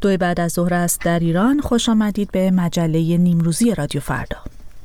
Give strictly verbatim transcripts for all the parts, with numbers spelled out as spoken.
دو بعد از ظهر است در ایران. خوش آمدید به مجله نیمروزی رادیو فردا.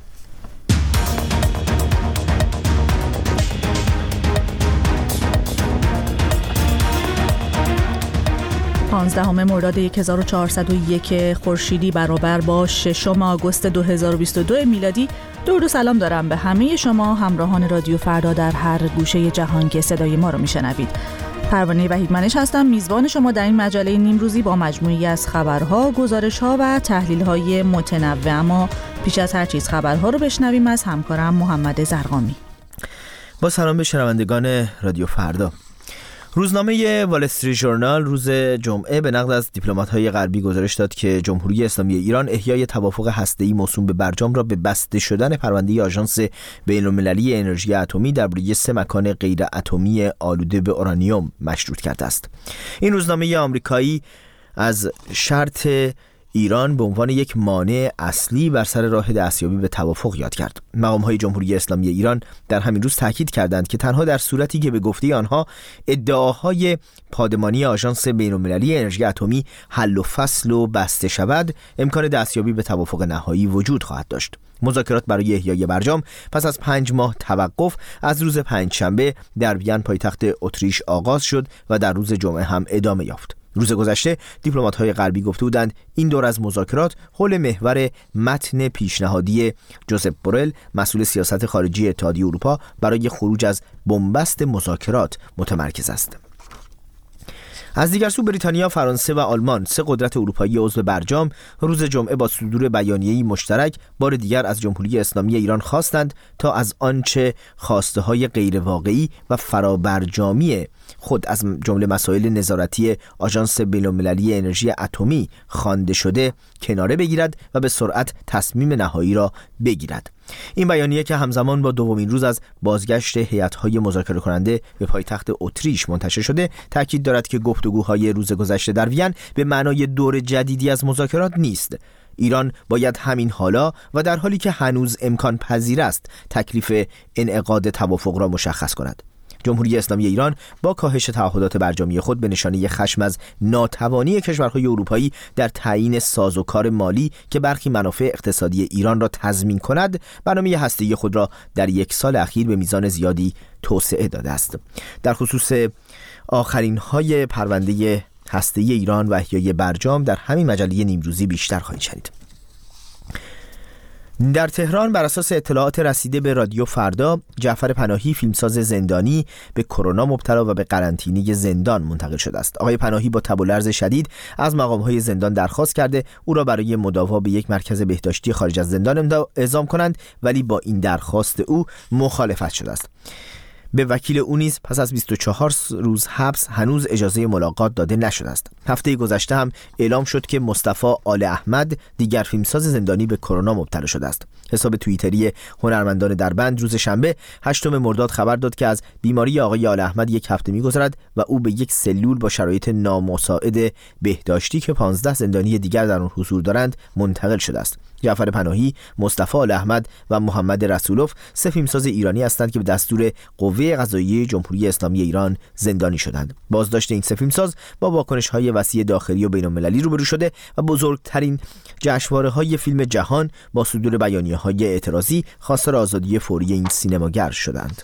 پانزدهم مرداد هزار و چهارصد و یک خورشیدی برابر با ششم آگوست دو هزار و بیست و دو میلادی. درود و سلام دارم به همه شما همراهان رادیو فردا در هر گوشه جهان که صدای ما رو میشنوید. پروانه وحیدمنش هستم، میزبان شما در این مجله نیمروزی با مجموعی از خبرها، گزارش‌ها و تحلیل‌های متنوع. اما پیش از هر چیز خبرها رو بشنویم از همکارم محمد زرقامی. با سلام به شنوندگان رادیو فردا. روزنامه وال استریت ژورنال روز جمعه به نقل از دیپلمات‌های غربی گزارش داد که جمهوری اسلامی ایران احیای توافق هسته‌ای موسوم به برجام را به بسته شدن پرونده آژانس بین‌المللی انرژی اتمی درباره سه مکان غیر اتمی آلوده به اورانیوم مشروط کرده است. این روزنامه آمریکایی از شرط ایران به عنوان یک مانع اصلی بر سر راه دستیابی به توافق یاد کرد. مقام‌های جمهوری اسلامی ایران در همین روز تاکید کردند که تنها در صورتی که به گفته آنها ادعاهای پادمانی آژانس بین‌المللی انرژی اتمی حل و فصل و بسته شود، امکان دستیابی به توافق نهایی وجود خواهد داشت. مذاکرات برای احیای برجام پس از پنج ماه توقف از روز پنجشنبه در وین پایتخت اتریش آغاز شد و در روز جمعه هم ادامه یافت. روز گذشته دیپلمات‌های غربی گفته بودند این دور از مذاکرات حول محور متن پیشنهادی جوزپ بورل، مسئول سیاست خارجی اتحادیه اروپا، برای خروج از بنبست مذاکرات متمرکز است. از دیگر سو بریتانیا، فرانسه و آلمان، سه قدرت اروپایی عضو برجام، روز جمعه با صدور بیانیه‌ای مشترک بار دیگر از جمهوری اسلامی ایران خواستند تا از آنچه خواسته‌های غیر واقعی و فرابرجامی خود از جمله مسائل نظارتی آژانس بین‌المللی انرژی اتمی خوانده شده کناره بگیرد و به سرعت تصمیم نهایی را بگیرد. این بیانیه که همزمان با دومین روز از بازگشت هیئت‌های مذاکره کننده به پایتخت اتریش منتشر شده، تاکید دارد که گفتگوهای روز گذشته در وین به معنای دور جدیدی از مذاکرات نیست. ایران باید همین حالا و در حالی که هنوز امکان پذیر است تکلیف انعقاد توافق را مشخص کند. جمهوری اسلامی ایران با کاهش تعهدات برجامی خود به نشانه خشم از ناتوانی کشورهای اروپایی در تعیین سازوکار مالی که برخی منافع اقتصادی ایران را تضمین کند، برنامه هسته‌ای خود را در یک سال اخیر به میزان زیادی توسعه داده است. در خصوص آخرین های پرونده هسته‌ای ایران و احیای برجام در همین مجله نیمروزی بیشتر خواهید شنید. در تهران بر اساس اطلاعات رسیده به رادیو فردا، جعفر پناهی، فیلمساز زندانی، به کرونا مبتلا و به قرنطینه زندان منتقل شده است. آقای پناهی با تب و لرز شدید از مقام‌های زندان درخواست کرده او را برای مداوا به یک مرکز بهداشتی خارج از زندان اعزام کنند، ولی با این درخواست او مخالفت شده است. به وکیل او نیز پس از بیست و چهار روز حبس هنوز اجازه ملاقات داده نشده است. هفته گذشته هم اعلام شد که مصطفی آل احمد، دیگر فیلمساز زندانی، به کرونا مبتلا شده است. حساب توییتری هنرمندان دربند روز شنبه هشتم مرداد خبر داد که از بیماری آقای آل احمد یک هفته می‌گذرد و او به یک سلول با شرایط نامساعد بهداشتی که پانزده زندانی دیگر در آن حضور دارند منتقل شده است. جعفر پناهی، مصطفی آل احمد و محمد رسولوف سه فیلمساز ایرانی هستند که به دستور قوه قضاییه جمهوری اسلامی ایران زندانی شدند. بازداشت این سه فیلمساز با واکنش‌های وسیع داخلی و بین‌المللی روبرو شده و بزرگترین جشنواره‌های فیلم جهان با صدور بیانیه‌های اعتراضی خواستار آزادی فوری این سینماگر شدند.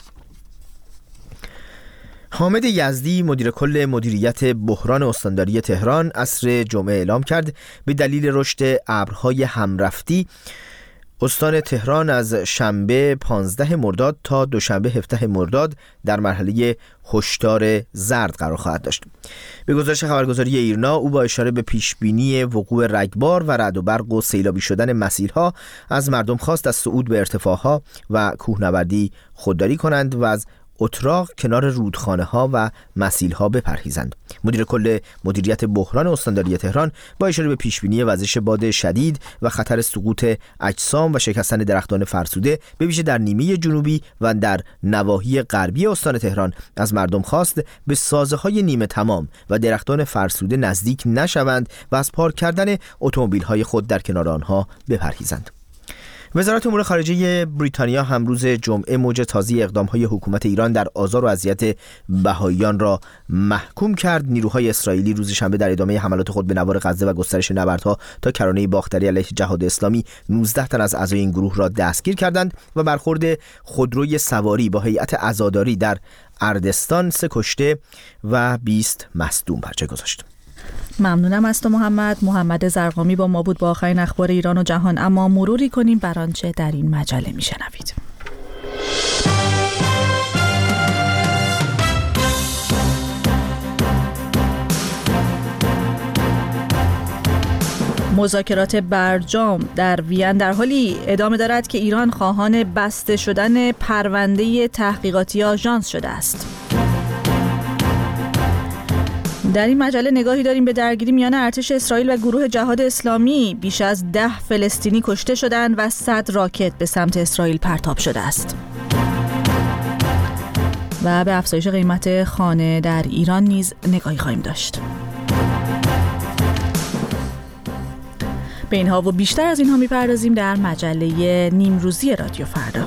حامد یزدی، مدیر کل مدیریت بحران استانداری تهران، عصر جمعه اعلام کرد به دلیل رشد ابرهای همرفتی استان تهران از شنبه پانزده مرداد تا دوشنبه هفده مرداد در مرحله هشدار زرد قرار خواهد داشت. به گزارش خبرگزاری ایرنا، او با اشاره به پیشبینی وقوع رگبار و رعد و برق و سیلابی شدن مسیرها از مردم خواست از صعود به ارتفاعها و کوهنوردی خودداری کنند و از اتراق کنار رودخانه ها و مسیل ها بپرهیزند. مدیر کل مدیریت بحران استانداری تهران با اشاره به پیشبینی وزش باد شدید و خطر سقوط اجسام و شکستن درختان فرسوده به ویژه در نیمه جنوبی و در نواحی غربی استان تهران از مردم خواست به سازه های نیمه تمام و درختان فرسوده نزدیک نشوند و از پارک کردن اتومبیل های خود در کنار آنها بپرهیزند. وزارت امور خارجه بریتانیا هم روز جمعه موج تازه اقدام‌های حکومت ایران در آزار و اذیت بهائیان را محکوم کرد. نیروهای اسرائیلی روز شنبه در ادامه حملات خود به نوار غزه و گسترش نبردها تا کرانه باختری علیه جهاد اسلامی نوزده تن از اعضای این گروه را دستگیر کردند و برخورد خودروی سواری با هیئت عزاداری در اردستان سه کشته و بیست مصدوم بر جای گذاشت. ممنونم از تو محمد. محمد زرقامی با ما بود با آخرین اخبار ایران و جهان. اما مروری کنیم بر آنچه در این مجله میشنوید. مذاکرات برجام در وین در حالی ادامه دارد که ایران خواهان بسته شدن پرونده تحقیقاتی آژانس شده است. در این مجله نگاهی داریم به درگیری میان ارتش اسرائیل و گروه جهاد اسلامی. بیش از ده فلسطینی کشته شدند و صد راکت به سمت اسرائیل پرتاب شده است. و به افزایش قیمت خانه در ایران نیز نگاهی خواهیم داشت. به اینها و بیشتر از اینها میپردازیم در مجله نیمروزی رادیو فردا.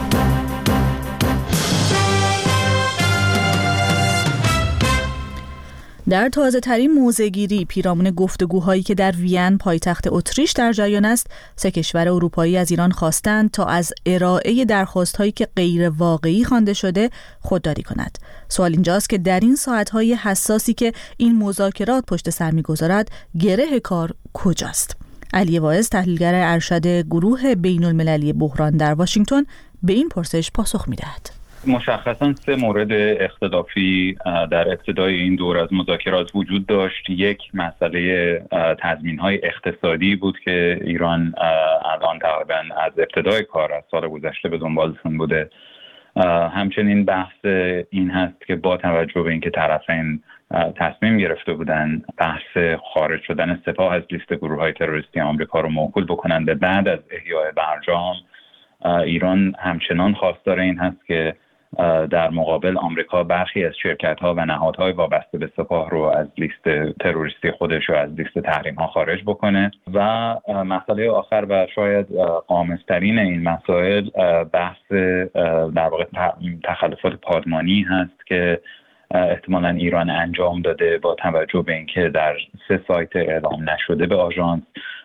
در تازه ترین موضع‌گیری پیرامون گفتگوهایی که در وین پایتخت اتریش در جریان است، سه کشور اروپایی از ایران خواستند تا از ارائه درخواست‌هایی که غیر واقعی خوانده شده خودداری کند. سوال اینجاست که در این ساعت‌های حساسی که این مذاکرات پشت سر می‌گذارد، گره کار کجاست؟ علی واعظ، تحلیلگر ارشد گروه بین‌المللی بحران در واشنگتن، به این پرسش پاسخ می‌دهد. مشخصاً سه مورد اختلافی در ابتدای این دور از مذاکرات وجود داشت. یک، مسئله تضمین‌های اقتصادی بود که ایران الان تقریباً از ابتدای کار از سال گذشته به دنبالشون بوده. همچنین بحث این هست که با توجه به اینکه طرفین تصمیم گرفته بودن بحث خارج شدن سپاه از لیست گروه‌های تروریستی آمریکا رو موکول بکنن به بعد از احیای برجام، ایران همچنان خواستار این هست که در مقابل آمریکا برخی از شرکت‌ها و نهادهای وابسته به سپاه رو از لیست تروریستی خودش و از لیست تحریم‌ها خارج بکنه. و مسئله آخر و شاید غامض‌ترین این مسائل بحث در واقع تخلفات پادمانی هست که احتمالاً ایران انجام داده با توجه به اینکه در سه سایت اعلام نشده به آژانس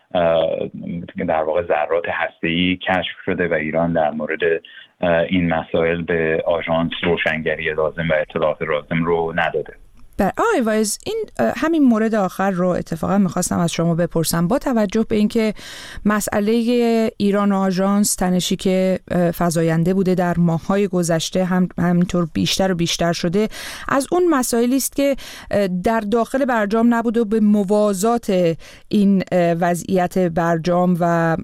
در واقع ذرات هسته‌ای کشف شده و ایران در مورد این مسائل به آژانس روشنگری لازم و اطلاعات لازم رو نداده. بر آقای واعظ، این همین مورد آخر رو اتفاقا میخواستم از شما بپرسم. با توجه به اینکه مسئله ایران و آژانس تنشی که فزاینده بوده در ماه‌های گذشته هم همینطور بیشتر و بیشتر شده، از اون مسائلی است که در داخل برجام نبوده و به موازات این وضعیت برجام و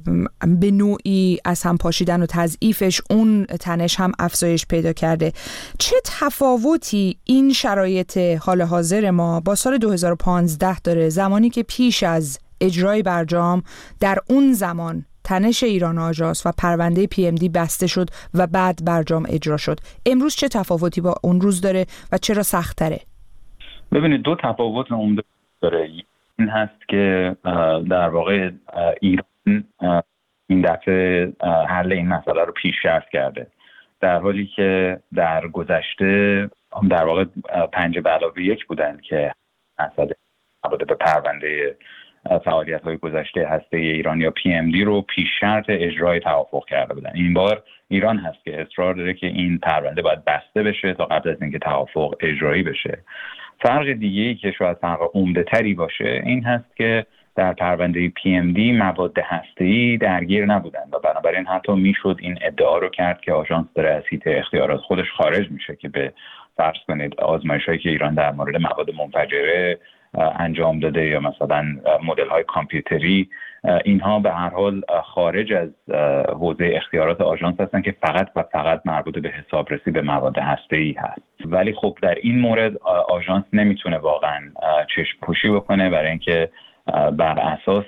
به نوعی از هم پاشیدن و تضعیفش اون تنش هم افزایش پیدا کرده. چه تفاوتی این شرایط حال حاضر ما با سال دو هزار و پانزده داره، زمانی که پیش از اجرای برجام در اون زمان تنش ایران و آژانس و پرونده پی ام دی بسته شد و بعد برجام اجرا شد؟ امروز چه تفاوتی با اون روز داره و چرا سخت‌تره؟ ببینید، دو تفاوت عمده داره. این هست که در واقع ایران این دفعه حل این مسئله رو پیشرفت کرده، در حالی که در گذشته در واقع پنج به علاوه یک بودن که مسئله نبوده به پرونده فعالیت‌های گذشته هسته ایران یا پی ام دی رو پیش شرط اجرای توافق کرده بودن. این بار ایران هست که اصرار داره که این پرونده باید بسته بشه تا قبل از اینکه توافق اجرایی بشه. فرق دیگه‌ای که شاید فرق عمده‌تری باشه این هست که در پرونده پی ام دی مواد هسته‌ای درگیر نبودن و بنابراین حتی میشد این ادعا رو کرد که آژانس داره از حیطه اختیارات خودش خارج میشه که به فرض کنید آزمایش‌هایی که ایران در مورد مواد منفجره انجام داده یا مثلا مدل‌های کامپیوتری، اینها به هر حال خارج از حوزه اختیارات آژانس هستن که فقط و فقط مربوط به حسابرسی به مواد هسته‌ای هست. ولی خب در این مورد آژانس نمیتونه واقعا چشم پوشی بکنه، برای اینکه بر اساس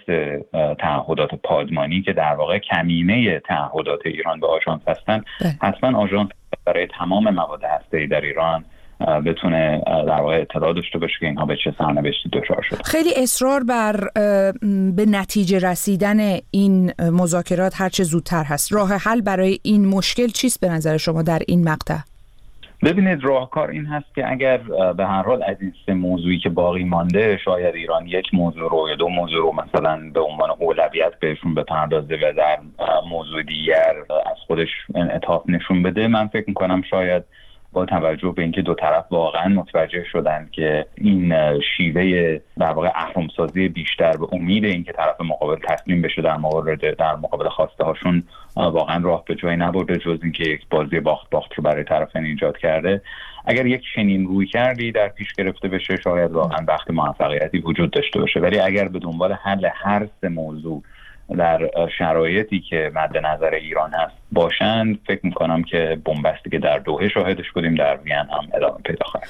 تعهدات پادمانی که در واقع کمینه تعهدات ایران به آژانس هستن، حتما آژانس برای تمام مواد هسته‌ای در ایران بتونه در واقع اطلاع داشته باشه که اینها به چه سرنوشتی دچار شده. خیلی اصرار بر به نتیجه رسیدن این مذاکرات هرچه زودتر هست. راه حل برای این مشکل چیست به نظر شما در این مقطع؟ ببینید، راهکار این هست که اگر به هر حال از این سه موضوعی که باقی مانده شاید ایران یک موضوع رو یا دو موضوع رو مثلا به عنوان اولویت بهشون بپردازه و در موضوع دیگر از خودش انعطاف نشون بده، من فکر میکنم شاید با توجه به اینکه دو طرف واقعا متوجه شدن که این شیوه در واقع اهرم‌سازی بیشتر به امید اینکه طرف مقابل تسلیم بشه در مورد در مقابل خواسته هاشون واقعا راه به جایی نبرده جز اینکه یک بازی باخت باخت رو برای طرفین ایجاد کرده. اگر یک چنین روی کردی در پیش گرفته بشه شاید واقعا بخت موفقیتی وجود داشته باشه، ولی اگر به دنبال حل هر سه موضوع در شرایطی که مد نظر ایران هست باشند، فکر میکنم که بنبستی که در دوحه شاهدش بودیم در وین هم ادامه پیدا خواهد.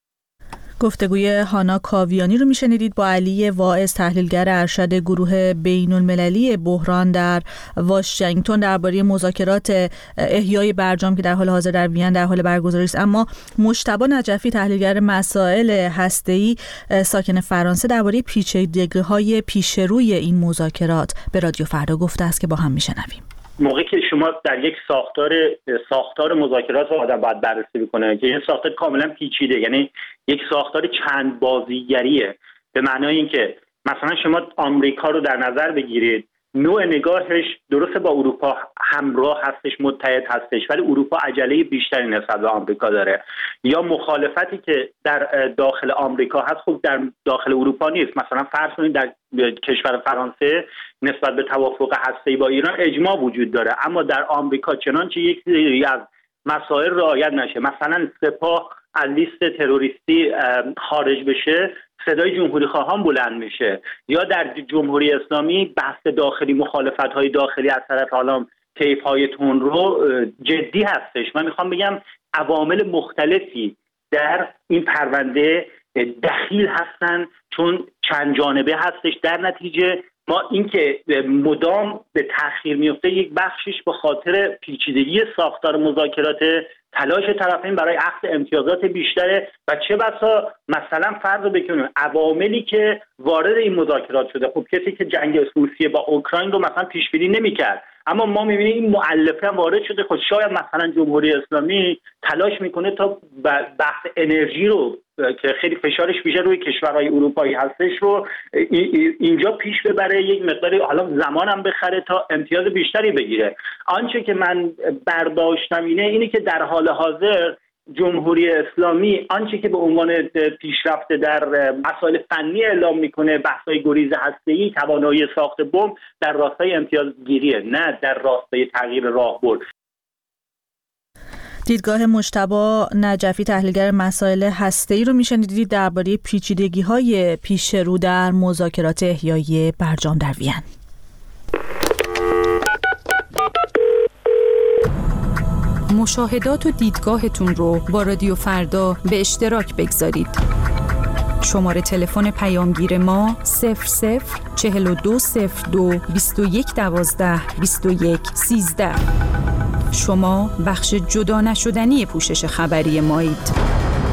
گفتگوی هانا کاویانی رو میشنیدید با علی واعظ، تحلیلگر ارشد گروه بین المللی بحران در واشنگتن درباره مذاکرات احیای برجام که در حال حاضر در وین در حال برگزاری است. اما مجتبی نجفی، تحلیلگر مسائل هسته‌ای ساکن فرانسه، درباره پیچیدگی‌های پیشروی این مذاکرات به رادیو فردا گفته است که با هم میشنویم. موقعی که شما در یک ساختار ساختار مذاکرات رو آدم باید بررسی بکنه که این ساختار کاملا پیچیده، یعنی یک ساختار چند بازیگریه، به معنای اینکه مثلا شما آمریکا رو در نظر بگیرید، نوع نگاهش درسته با اروپا همراه هستش، متحد هستش، ولی اروپا عجله بیشتری نسبت به آمریکا داره، یا مخالفتی که در داخل آمریکا هست خب در داخل اروپا نیست. مثلا فرض کنید در کشور فرانسه نسبت به توافق هسته‌ای با ایران اجماع وجود داره، اما در آمریکا چنانچه یک سری از مسائل رعایت نشه، مثلا سپاه از لیست تروریستی خارج بشه، صدای جمهوری خواهان بلند میشه، یا در جمهوری اسلامی بحث داخلی، مخالفت‌های داخلی از طرف حالا طیف‌های تندرو جدی هستش. من میخوام بگم عوامل مختلفی در این پرونده دخیل هستن، چون چند جانبه هستش. در نتیجه ما اینکه مدام به تأخیر میفته یک بخشش به خاطر پیچیدگی ساختار مذاکرات، تلاش طرفین برای اخذ امتیازات بیشتره و چه بسا مثلا فرض بکنیم عواملی که وارد این مذاکرات شده، خب کسی که جنگ روسیه با اوکراین رو مثلا پیش بینی نمی‌کرد، اما ما می‌بینیم این مؤلفه هم وارد شده. خب شاید مثلا جمهوری اسلامی تلاش میکنه تا بحث انرژی رو که خیلی فشارش بیشتر روی کشورهای اروپایی هستش رو اینجا پیش ببره، یک مقداری حالا زمان هم بخره تا امتیاز بیشتری بگیره. آنچه که من برداشتم اینه اینه که در حال حاضر جمهوری اسلامی آنچه که به عنوان پیشرفته در مسائل فنی اعلام میکنه، بحث‌های گریز هسته‌ای، توانایی ساخت بمب، در راستای امتیازگیریه، نه در راستای تغییر راهبرد. دیدگاه مجتبی نجفی، تحلیلگر مسائل هسته‌ای رو میشنیدید درباره پیچیدگی‌های پیش رو در مذاکرات احیای برجام در وین. مشاهدات و دیدگاهتون رو با رادیو فردا به اشتراک بگذارید. شماره تلفن پیامگیر ما صفر صفر چهل و دو صفر دو بیست و یک دوازده بیست و یک سیزده. شما بخش جدا نشدنی پوشش خبری مایید.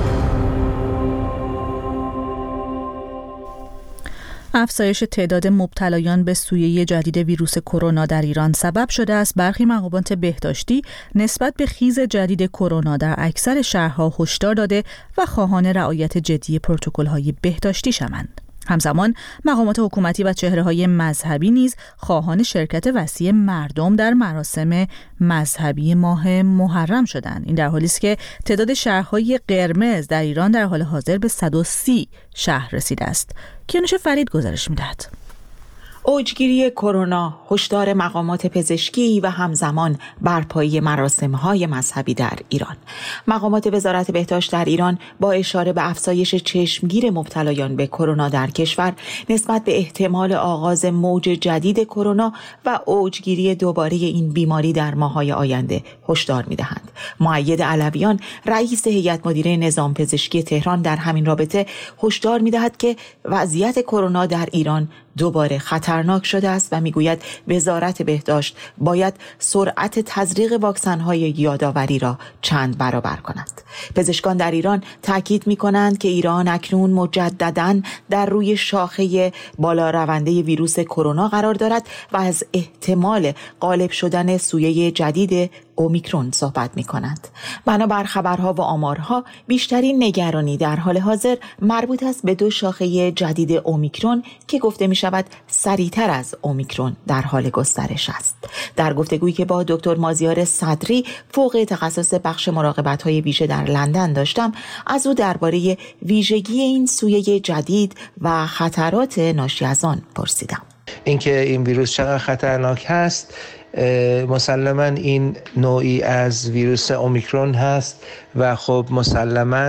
افزایش تعداد مبتلایان به سویه جدید ویروس کرونا در ایران سبب شده است برخی مقامات بهداشتی نسبت به خیز جدید کرونا در اکثر شهرها هشدار داده و خواهان رعایت جدی پروتکل‌های بهداشتی شوند. همزمان مقامات حکومتی و چهره‌های مذهبی نیز خواهان شرکت وسیع مردم در مراسم مذهبی ماه محرم شدند. این در حالی است که تعداد شهرهای قرمز در ایران در حال حاضر به صد و سی شهر رسیده است. کیانوش فرید گزارش می‌دهد. اوجگیری کرونا، هشدار مقامات پزشکی و همزمان برپایی مراسم‌های مذهبی در ایران. مقامات وزارت بهداشت در ایران با اشاره به افزایش چشمگیر مبتلایان به کرونا در کشور نسبت به احتمال آغاز موج جدید کرونا و اوجگیری دوباره این بیماری در ماه‌های آینده هشدار می‌دهند. مؤید علویان، رئیس هیئت مدیره نظام پزشکی تهران، در همین رابطه هشدار می‌دهد که وضعیت کرونا در ایران دوباره خطر خطرناک شده است و میگوید وزارت بهداشت باید سرعت تزریق واکسن‌های یادآوری را چند برابر کند. پزشکان در ایران تاکید می‌کنند که ایران اکنون مجدداً در روی شاخه بالا رونده ویروس کرونا قرار دارد و از احتمال غالب شدن سویه جدید اومیکرون صحبت می کند. بنابر خبرها و آمارها بیشترین نگرانی در حال حاضر مربوط است به دو شاخه جدید اومیکرون که گفته می شود سریعتر از اومیکرون در حال گسترش است. در گفتگویی که با دکتر مازیار صدری فوق تخصص بخش مراقبت های ویژه در لندن داشتم، از او درباره ویژگی این سویه جدید و خطرات ناشی از آن پرسیدم. اینکه این ویروس چقدر خطرناک هست، مسلماً این نوعی از ویروس اومیکرون هست و خب مسلماً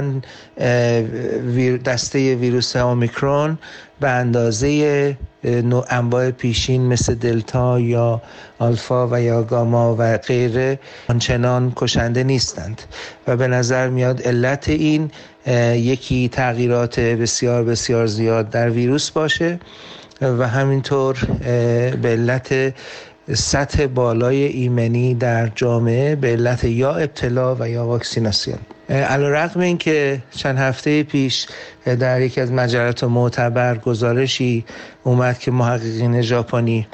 دسته ویروس اومیکرون به اندازه انواع پیشین مثل دلتا یا آلفا و یا گاما و غیره آنچنان کشنده نیستند و به نظر میاد علت این یکی تغییرات بسیار بسیار زیاد در ویروس باشه و همینطور به علت سطح بالای ایمنی در جامعه به علت یا ابتلا و یا واکسیناسیون. علیرغم این که چند هفته پیش در یکی از مجلات معتبر گزارشی اومد که محققین ژاپنی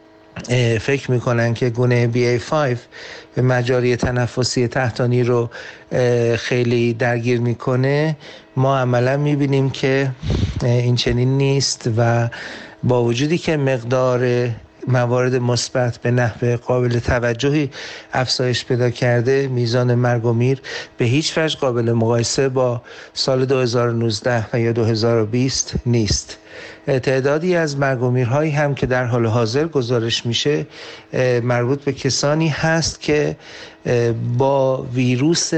فکر میکنن که گونه بی ای پنج مجاری تنفسی تحتانی رو خیلی درگیر میکنه، ما عملا میبینیم که این چنین نیست و با وجودی که مقدار موارد مثبت به نحو قابل توجهی افزایش پیدا کرده، میزان مرگ و میر به هیچ وجه قابل مقایسه با سال دو هزار و نوزده و یا دو هزار و بیست نیست. تعدادی از مرگ و میرهایی هم که در حال حاضر گزارش میشه مربوط به کسانی هست که با ویروس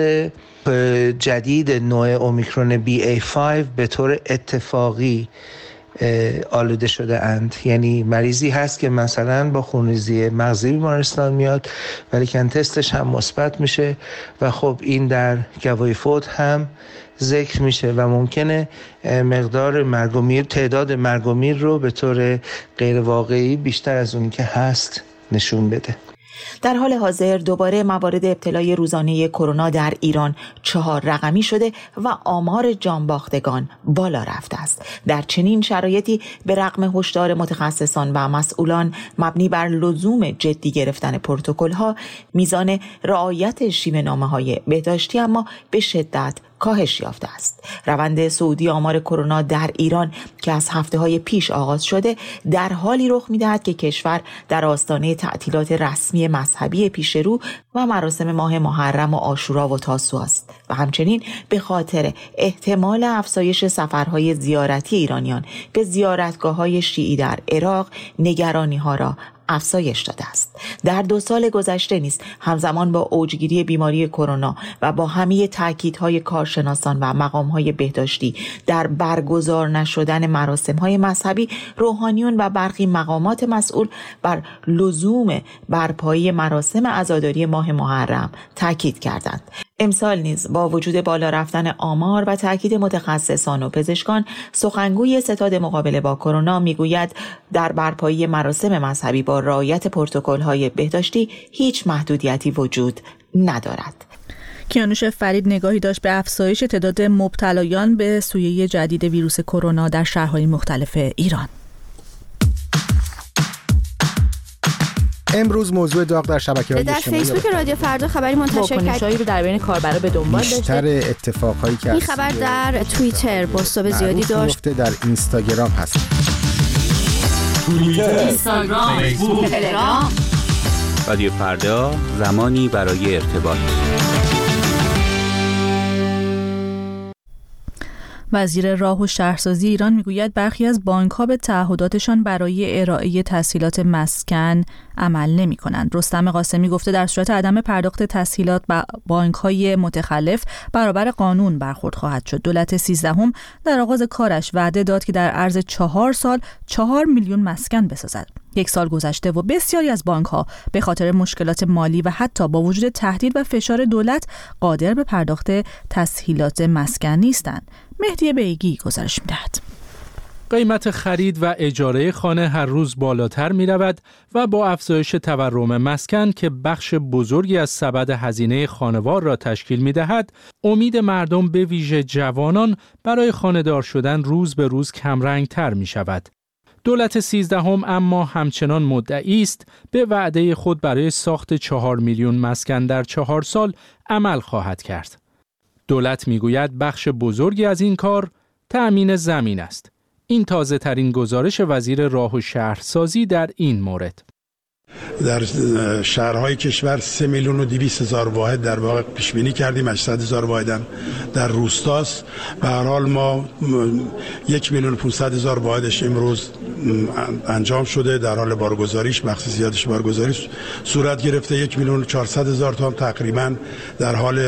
جدید نوع اومیکرون بی ای پنج به طور اتفاقی آلوده شده اند. یعنی مریضی هست که مثلا با خونریزی مغزی بیمارستان میاد ولی که تستش هم مثبت میشه و خب این در گواهی فوت هم ذکر میشه و ممکنه مقدار مرگ و میر، تعداد مرگ و میر رو به طور غیر واقعی بیشتر از اون که هست نشون بده. در حال حاضر دوباره موارد ابتلای روزانه کرونا در ایران چهار رقمی شده و آمار جانباختگان بالا رفته است. در چنین شرایطی به رغم هشدار متخصصان و مسئولان مبنی بر لزوم جدی گرفتن پروتکل‌ها، میزان رعایت شیوه‌نامه‌های بهداشتی اما به شدت کاهش یافته است. روند صعودی آمار کرونا در ایران که از هفته‌های پیش آغاز شده در حالی رخ می‌دهد که کشور در آستانه تعطیلات رسمی مذهبی پیش رو و مراسم ماه محرم و عاشورا و تاسوعا است و همچنین به خاطر احتمال افزایش سفرهای زیارتی ایرانیان به زیارتگاه‌های شیعی در عراق نگرانی‌ها را افزایش داده است. در دو سال گذشته نیز همزمان با اوجگیری بیماری کرونا و با همه تاکیدهای کارشناسان و مقامهای بهداشتی در برگزار نشدن مراسمهای مذهبی، روحانیون و برخی مقامات مسئول بر لزوم برپایی مراسم عزاداری ماه محرم تاکید کردند. امسال نیز با وجود بالا رفتن آمار و تاکید متخصصان و پزشکان، سخنگوی ستاد مقابله با کرونا میگوید در برپایی مراسم مذهبی با رعایت پروتکل‌های بهداشتی هیچ محدودیتی وجود ندارد. کیانوش فرید نگاهی داشت به افزایش تعداد مبتلایان به سویه جدید ویروس کرونا در شهرهای مختلف ایران. امروز موضوع داغ در شبکه‌های اجتماعی در فیسبوک رادیو فردا خبری منتشر کرد. واکنش‌هایی رو در بین کاربرا به دنبال داشته. بیشتر اتفاقایی که این خبر در توییتر بوست‌های زیادی داشت. در اینستاگرام هست. توییتر، اینستاگرام، فیسبوک، تلگرام. رادیو فردا، زمانی برای ارتباط. وزیر راه و شهرسازی ایران میگوید برخی از بانک‌ها به تعهداتشان برای ارائه تسهیلات مسکن عمل نمی‌کنند. رستم قاسمی گفته در صورت عدم پرداخت تسهیلات با بانک‌های متخلف برابر قانون برخورد خواهد شد. دولت سیزدهم در آغاز کارش وعده داد که در عرض چهار سال چهار میلیون مسکن بسازد. یک سال گذشته و بسیاری از بانک‌ها به خاطر مشکلات مالی و حتی با وجود تهدید و فشار دولت قادر به پرداخت تسهیلات مسکن نیستند. مهدی بیگی گزارش می‌دهد. قیمت خرید و اجاره خانه هر روز بالاتر می رود و با افزایش تورم مسکن که بخش بزرگی از سبد هزینه خانوار را تشکیل می دهد، امید مردم به ویژه جوانان برای خانه‌دار شدن روز به روز کمرنگ تر می شود. دولت سیزدهم اما همچنان مدعی است به وعده خود برای ساخت چهار میلیون مسکن در چهار سال عمل خواهد کرد. دولت می گوید بخش بزرگی از این کار تأمین زمین است. این تازه ترین گزارش وزیر راه و شهرسازی در این مورد. در شهرهای کشور سه میلیون و دویست هزار واحد در واقع پیش بینی کردیم، هشتصد هزار واحد هم در روستاست. به هر حال ما یک میلیون و پانصد هزار واحدش امروز انجام شده، در حال بارگذاریش بخش زیادش بارگذاریش صورت گرفته. یک میلیون و چهارصد هزار تا تقریبا در حال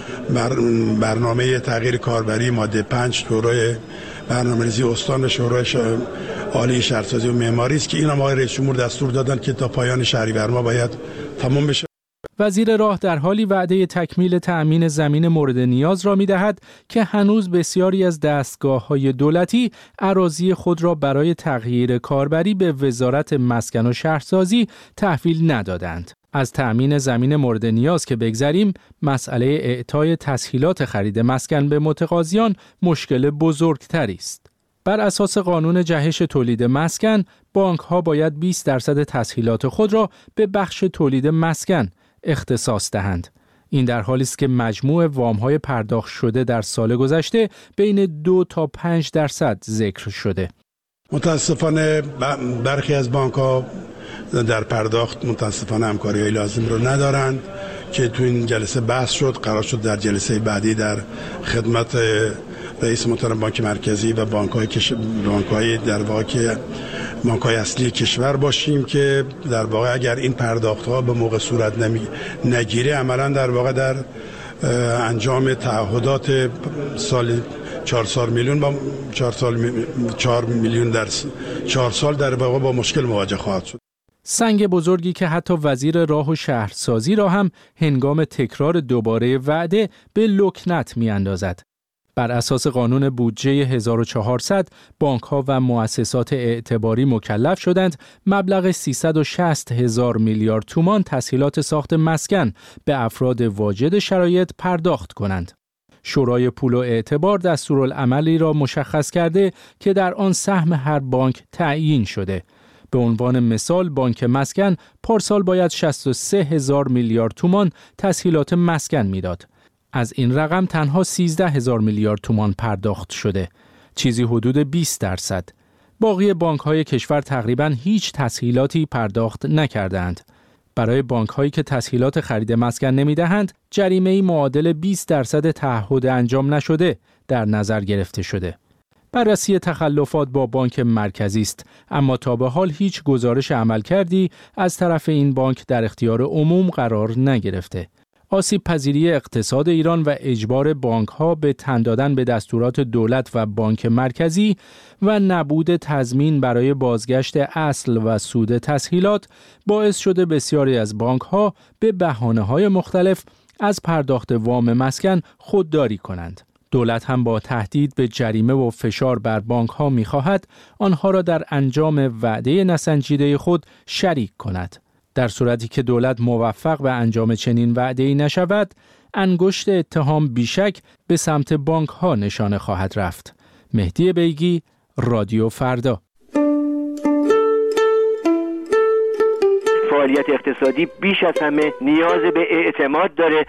برنامه تغییر کاربری ماده پنج شورای برنامه‌ریزی استان و شورای عالی شهرسازی و معماری است که اینا ما رئیس جمهور دستور دادن که تا پایان شهریور ما باید تمام بشه. وزیر راه در حالی وعده تکمیل تأمین زمین مورد نیاز را می‌دهد که هنوز بسیاری از دستگاه‌های دولتی اراضی خود را برای تغییر کاربری به وزارت مسکن و شهرسازی تحویل ندادند. از تأمین زمین مورد نیاز که بگذریم، مسئله اعطای تسهیلات خرید مسکن به متقاضیان مشکل بزرگتری است. بر اساس قانون جهش تولید مسکن، بانک‌ها باید بیست درصد تسهیلات خود را به بخش تولید مسکن اختصاص دهند. این در حالی است که مجموع وام‌های پرداخت شده در سال گذشته بین دو تا پنج درصد ذکر شده. متاسفانه برخی از بانک‌ها در پرداخت متاسفانه همکاری‌های لازم رو ندارند که تو این جلسه بحث شد. قرار شد در جلسه بعدی در خدمت رئیس محترم بانک مرکزی و بانک‌های کش... بانک‌های در واقع بانک‌های اصلی کشور باشیم که در واقع اگر این پرداخت‌ها به موقع صورت نمی... نگیره عملاً در واقع در انجام تعهدات سال چهار سال میلیون با چهار سال چهار میلیون در چهار سال در واقع با مشکل مواجه خواهد شد. سنگ بزرگی که حتی وزیر راه و شهرسازی را هم هنگام تکرار دوباره وعده به لکنت می‌اندازد. بر اساس قانون بودجه هزار و چهارصد بانک‌ها و مؤسسات اعتباری مکلف شدند مبلغ سیصد و شصت هزار میلیارد تومان تسهیلات ساخت مسکن به افراد واجد شرایط پرداخت کنند. شورای پول و اعتبار دستورالعملی را مشخص کرده که در آن سهم هر بانک تعیین شده. به عنوان مثال بانک مسکن پارسال باید شصت و سه هزار میلیارد تومان تسهیلات مسکن میداد. از این رقم تنها سیزده هزار میلیارد تومان پرداخت شده، چیزی حدود بیست درصد. باقی بانک‌های کشور تقریباً هیچ تسهیلاتی پرداخت نکردند. برای بانک‌هایی که تسهیلات خرید مسکن نمی‌دهند، جریمه‌ای معادل بیست درصد تعهد انجام نشده در نظر گرفته شده. بررسی تخلفات با بانک مرکزی است، اما تا به حال هیچ گزارش عملکردی از طرف این بانک در اختیار عموم قرار نگرفته. آسیب پذیری اقتصاد ایران و اجبار بانک‌ها به تن دادن به دستورات دولت و بانک مرکزی و نبود تضمین برای بازگشت اصل و سود تسهیلات باعث شده بسیاری از بانک‌ها به بهانه‌های مختلف از پرداخت وام مسکن خودداری کنند. دولت هم با تهدید به جریمه و فشار بر بانک‌ها می‌خواهد آنها را در انجام وعده نسنجیده خود شریک کند. در صورتی که دولت موفق به انجام چنین وعده‌ای نشود، انگشت اتهام بیشک به سمت بانک‌ها نشانه خواهد رفت. مهدی بیگی، رادیو فردا. فعالیت اقتصادی بیش از همه نیاز به اعتماد داره.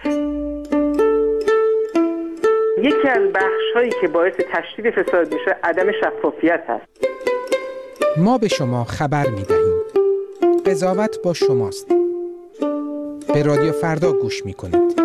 یکی از بخش‌هایی که باعث تشدید فساد میشه عدم شفافیت هست. ما به شما خبر می‌دهیم. قضاوت با شماست. به رادیو فردا گوش می‌کنید.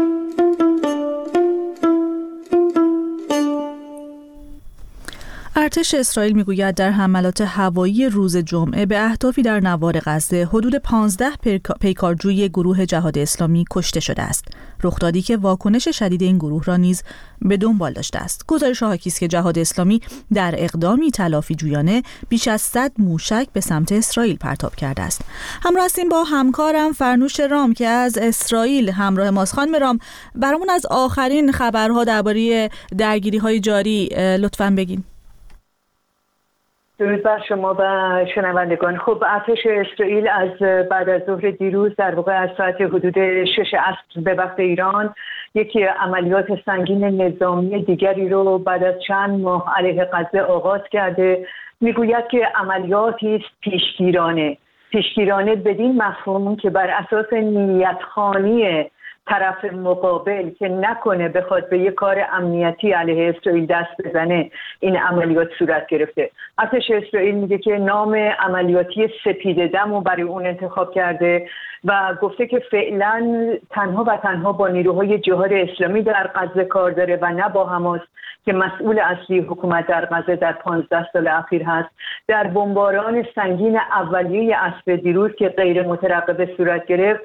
ارتش اسرائیل میگوید در حملات هوایی روز جمعه به اهدافی در نوار غزه حدود پانزده پیکارجوی گروه جهاد اسلامی کشته شده است. رخدادی که واکنش شدید این گروه را نیز به دنبال داشته است. گزارش حاکی است که جهاد اسلامی در اقدامی تلافی جویانه بیش از صد موشک به سمت اسرائیل پرتاب کرده است. همراه هستیم با همکارم فرنوش رام که از اسرائیل همراه ماست. خانم رام، برامون از آخرین خبرها درباره درگیری‌های جاری لطفاً بگین. درود بر شما و شنوندگان. خب ارتش اسرائیل از بعد از ظهر دیروز در واقع از ساعت حدود شش عصر به وقت ایران یکی عملیات سنگین نظامی دیگری رو بعد از چند ماه علیه غزه آغاز کرده. میگوید که عملیاتی است پیشگیرانه پیشگیرانه بدین مفهوم که بر اساس نیت‌خوانی طرف مقابل که نکنه بخواد به یک کار امنیتی علیه اسرائیل دست بزنه این عملیات صورت گرفته. ارتش اسرائیل میگه که نام عملیاتی سپید دم رو برای اون انتخاب کرده و گفته که فعلا تنها و تنها با نیروهای جهاد اسلامی در غزه کار داره و نه با حماس که مسئول اصلی حکومت در غزه در پانزده سال اخیر هست. در بمباران سنگین اولیه عصر دیروز که غیر مترقبه صورت گرفت،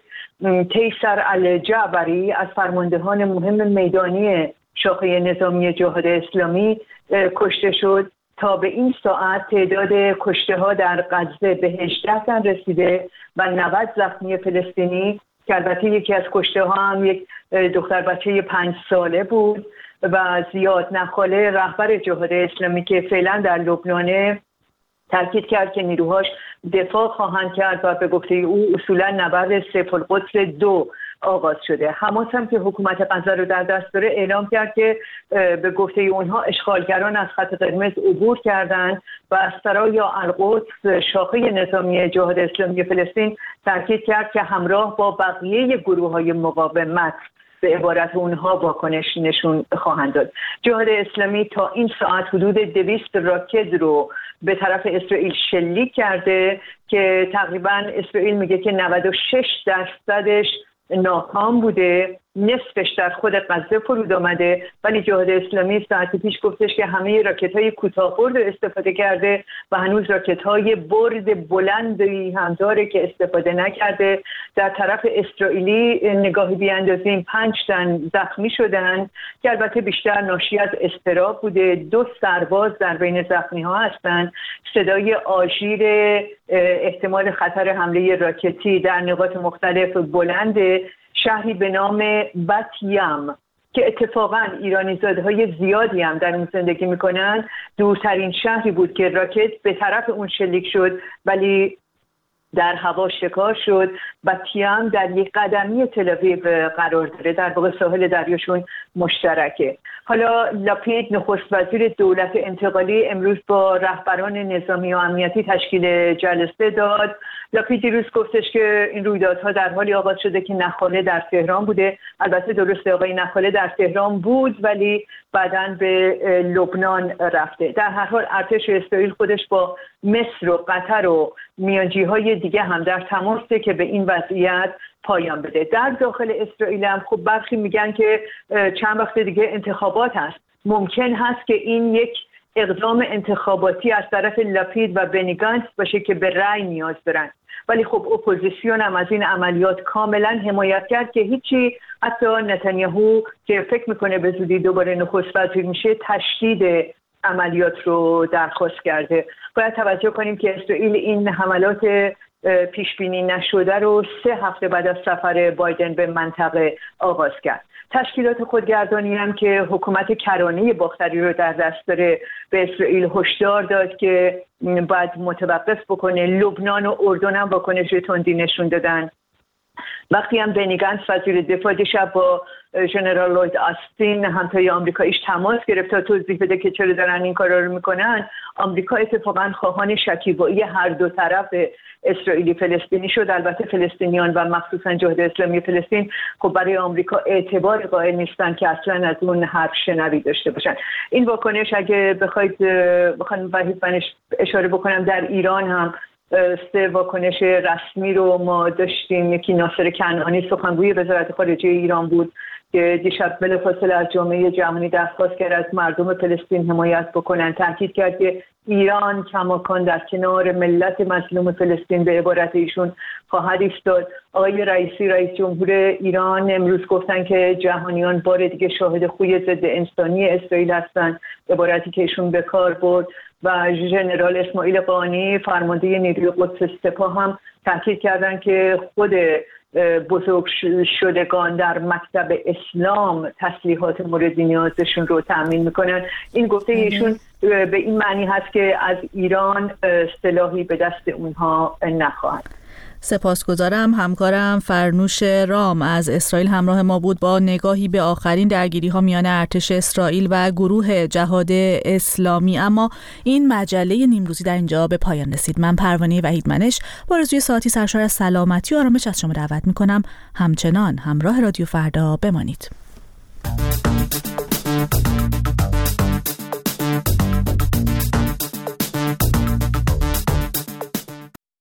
تیسر الجعبری از فرماندهان مهم میدانی شاخه نظامی جهاد اسلامی کشته شد. تا به این ساعت تعداد کشته ها در غزه به هجده تن رسیده و نود زخمی فلسطینی که البته یکی از کشته ها هم یک دختر بچه پنج ساله بود و زیاد نخاله رهبر جهاد اسلامی که فعلا در لبنان تاکید کرد که نیروهاش دفاع خواهند کرد و به گفته او اصولا نبرد سیف القدس دو آغاز شده. حماس هم که حکومت غزه رو در دست داره اعلام کرد که به گفته اونها اشغالگران از خط قرمز عبور کردند و از سرای القدس شاخه نظامی جهاد اسلامی فلسطین تاکید کرد که همراه با بقیه گروه‌های مقاومت به عبارت اونها واکنش نشون خواهند داد. جهاد اسلامی تا این ساعت حدود دویست راکت رو به طرف اسرائیل شلیک کرده که تقریبا اسرائیل میگه که نود و شش درصدش ناکام بوده، نصفش در خود غزه فرود آمده، ولی جهاد اسلامی ساعت پیش گفتش که همه راکت‌های کوتاه‌برد رو استفاده کرده و هنوز راکت‌های برد بلندی هم داره که استفاده نکرده. در طرف اسرائیلی نگاهی بیاندازیم پنج تن زخمی شدن که البته بیشتر ناشی از اضطراب بوده. دو سرباز در بین زخمی‌ها هستند. صدای آژیر احتمال خطر حمله راکتی در نقاط مختلف بلنده. شهری به نام بتیم که اتفاقاً ایرانی زادهای زیادی هم در اون زندگی میکنن دورترین شهری بود که راکت به طرف اون شلیک شد ولی در هوا شکار شد. بتیم در یک قدمی تل‌آویو قرار داره، در واقع ساحل دریاشون مشترکه. حالا لاپید نخست وزیر دولت انتقالی امروز با رهبران نظامی و امنیتی تشکیل جلسه داد. لاپید دیروز گفتش که این رویدادها در حالی آغاز شده که نخاله در تهران بوده. البته درسته آقای نخاله در تهران بود ولی بعداً به لبنان رفته. در هر حال ارتش اسرائیل خودش با مصر و قطر و میانجی‌های دیگه هم در تماسه که به این وضعیت پایان بده. در داخل اسرائیل هم خب برخی میگن که چند وقت دیگه انتخابات هست، ممکن هست که این یک اقدام انتخاباتی از طرف لاپید و بنی گانتز باشه که به رأی نیاز دارن. ولی خب اپوزیسیون هم از این عملیات کاملا حمایت کرد که هیچی. حتی نتانیاهو که فکر میکنه به زودی دوباره نخست وزیر میشه تشدید عملیات رو درخواست کرده. باید توجه کنیم که اسرائیل این حملات پیش بینی نشده رو سه هفته بعد از سفر بایدن به منطقه آغاز کرد. تشکیلات خودگردانی هم که حکومت کرانه باختری رو در دست داره به اسرائیل هشدار داد که باید متوقف بکنه. لبنان و اردن هم واکنش تندی نشون دادن. وقتی هم بنی گانتز وزیر دفاع دیشب با ژنرال لوید آستین همتای آمریکاییش تماس گرفت تا توضیح بده که چرا دارن این کارا رو میکنن، آمریکا اتفاقا خواهان شکیبایی هر دو طرف اسرائیلی فلسطینی شد. البته فلسطینیان و مخصوصا جهاد اسلامی فلسطین خب برای آمریکا اعتبار قائل نیستن که اصلا از اون حرف شنوی داشته باشن. این واکنش اگه بخواید بخوام وحید من اشاره بکنم در ایران هم سه واکنش رسمی رو ما داشتیم. یکی ناصر کنعانی سخنگوی وزارت خارجه ایران بود که دیشب بلافاصله از جامعه جهانی درخواست کرد از مردم فلسطین حمایت بکنن. تاکید کرد که ایران کماکان در کنار ملت مظلوم فلسطین به عبارت ایشون خواهد ایستاد. آقای رئیسی رئیس جمهور ایران امروز گفتن که جهانیان بار دیگه شاهد خوی ضد انسانی اسرائیل هستن، عبارتی که ایشون به کار برد. و ژنرال اسماعیل قانی فرمانده نیروی قدس سپاه هم تاکید کردن که خود بزرگ شدگان در مکتب اسلام تسلیحات مورد نیازشون رو تأمین میکنن. این گفته ایشون به این معنی هست که از ایران سلاحی به دست اونها نخواهد. سپاسگزارم. همکارم فرنوش رام از اسرائیل همراه ما بود با نگاهی به آخرین درگیری ها میان ارتش اسرائیل و گروه جهاد اسلامی. اما این مجله نیمروزی در اینجا به پایان رسید. من پروانه وحید منش با آرزوی ساعتی سرشار از سلامتی و آرامش از شما دعوت میکنم همچنان همراه رادیو فردا بمانید.